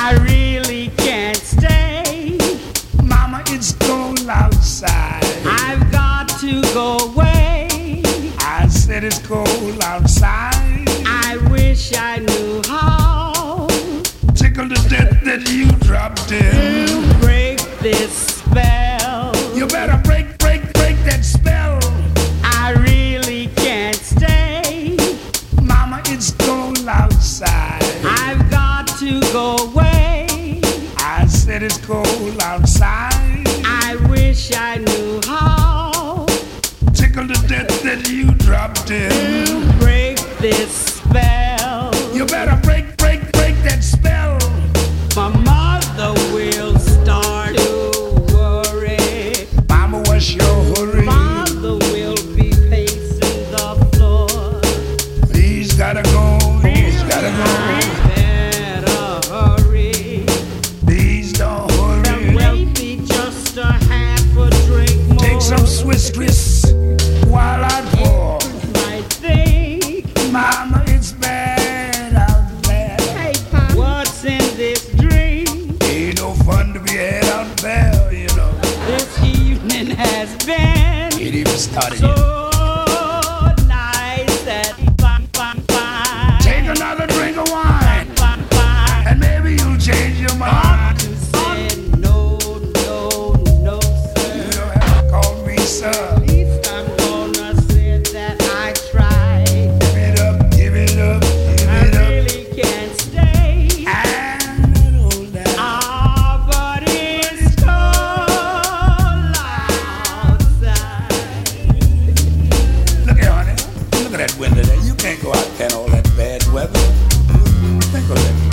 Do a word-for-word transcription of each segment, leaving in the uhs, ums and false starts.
I really can't stay. Mama, it's cold outside. I've got to go away. I said it's cold outside. I wish I knew how. Tickle to death that you dropped in. To break this spell. You better break, break, break that spell. I really can't stay. Mama, it's cold outside. I've got to go away. I said it's cold outside. I wish I knew how. Tickle to death that you dropped in. To break this spell. You better break, break, break that spell. My mother will start to worry. Mama, what's your hurry? Father will be pacing the floor. He's gotta go, he's gotta go. Better hurry. Please don't hurry. There will be just a half a drink more. Take some Swiss Swiss while I pour. I think, Mama, it's bad out there. hey, Pop, what's in this drink? Ain't no fun to be had out there, you know. This evening has been It even started so yet. nice that fine, fine, fine. Take another drink of wine, Fine, fine. and maybe you'll change your mind. You said no, no, no, sir. You don't have to call me sir. At least I'm gonna say that I tried. Give it up, give it up, give I it up. really can't stay. And that old lad. Ah, but it's cold outside. Look here, honey. Look at that window there. You can't go out there in all that bad weather. Think of that.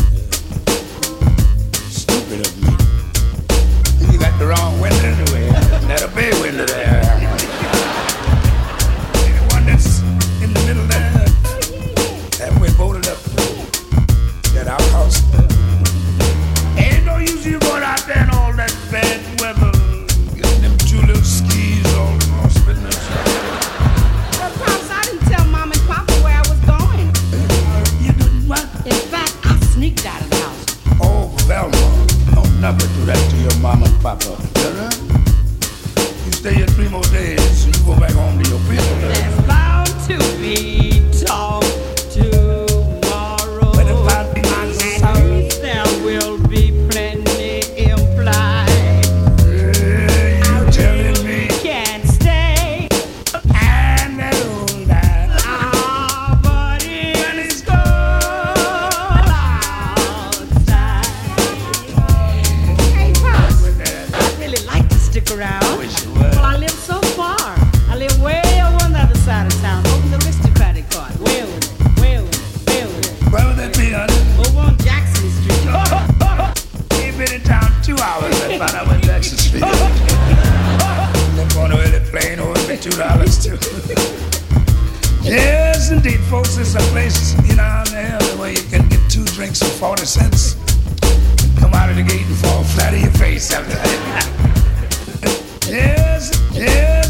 Stupid of me. You got the wrong window anyway. That a bay window there. The one that's in the middle there. That way bolted up. That outhouse. Ain't no use you going out there in all that bad weather. Getting them two little skis all across business. Well, Pops, I didn't tell Mom and Papa where I was going. You didn't what? In fact, I sneaked out of the house. Oh, Velma, don't never do that to your mama and papa. Uh-huh. You stay here three more days, so you go back home to your people. There's bound to be talk tomorrow. But if I be my son, There will be plenty implied. you telling me, Can't stay. and that old lad. Ah, but it's cold outside. Hey, Pops, I'd really like to stick around. Wish you Well, I would. live so far. I live way over on the other side of town, over the aristocratic part. Way over, way over, way over. Where would that be, honey? Over on Jackson Street. Ain't been in town two hours. I found out where Jackson Street is. That corner where the plane owes me two dollars too. Yes, indeed, folks. There's a place, you know, there where you can get two drinks for forty cents. Come out of the gate and fall flat on your face after that. Yes, yes.